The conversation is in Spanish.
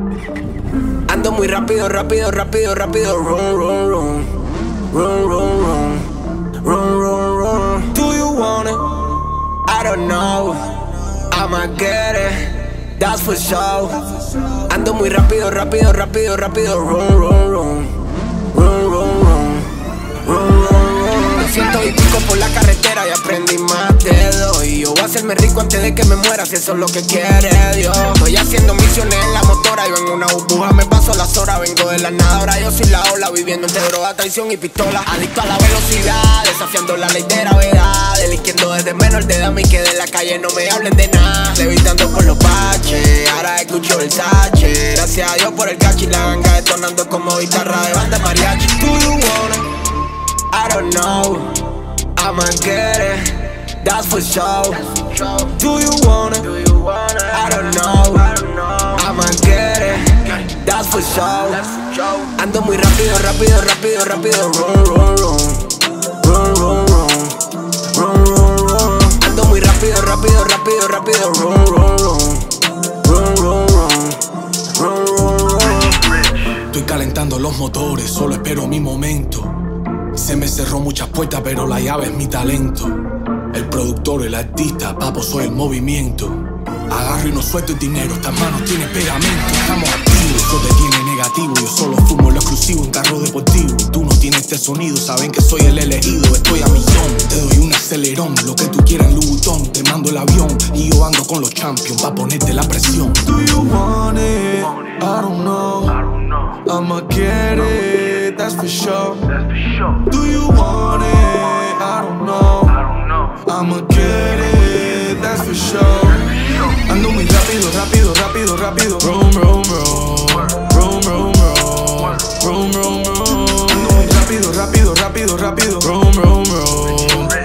Ando muy rápido, rápido, rápido, rápido. Run, run, run. Run, run, run. Run, run, run. Do you want it? I don't know. I'ma get it. That's for sure. Ando muy rápido, rápido, rápido, rápido. Run, run, run. Run, run, run. Run, run, run. 200 y pico por la carretera y aprendí más de dos. Y yo voy a hacerme rico antes de que me muera, si eso es lo que quiere Dios. Estoy haciendo misiones en la motora, yo en una burbuja me paso las horas. Vengo de la nada, ahora yo soy la ola, viviendo entre droga, traición y pistola. Adicto a la velocidad, desafiando la ley de gravedad. Delinquiendo desde menor de edad, y que de la calle no me hablen de nada. Levitando por los baches, ahora escucho el sache. Gracias a Dios por el cachi, la ganga detonando como guitarra de banda mariachi. Do you want it? I don't know, I'ma get it, that's for sure. Do you want it? I don't know, I'ma get it, that's for sure. Ando muy rápido, rápido, rápido, rápido. Run, run, run. Run, run, run. Run, run, run. Ando muy rápido, rápido, rápido, rápido. Run, run, run. Run, run, run. Run, run, run. Estoy calentando los motores, solo espero mi momento. Se me cerró muchas puertas, pero la llave es mi talento. El productor, el artista, papo, soy el movimiento. Agarro y no suelto el dinero, estas manos tienen pegamento. Estamos activos, eso te tiene negativo. Yo solo fumo lo exclusivo en carro deportivo. Tú no tienes este sonido, saben que soy el elegido. Estoy a millón, te doy un acelerón. Lo que tú quieras en Louis Vuitton, te mando el avión. Y yo ando con los champions, pa' ponerte la presión. Do you want it? I don't know. I'ma get it, that's for sure. Do you want it? I don't know. I'ma get it, that's for sure. Ando muy rápido, rápido, rápido, rápido. Roam, roam, roam. Roam, roam, roam. Roam, roam, roam. Ando muy rápido, rápido, rápido, rápido. Roam, roam, roam.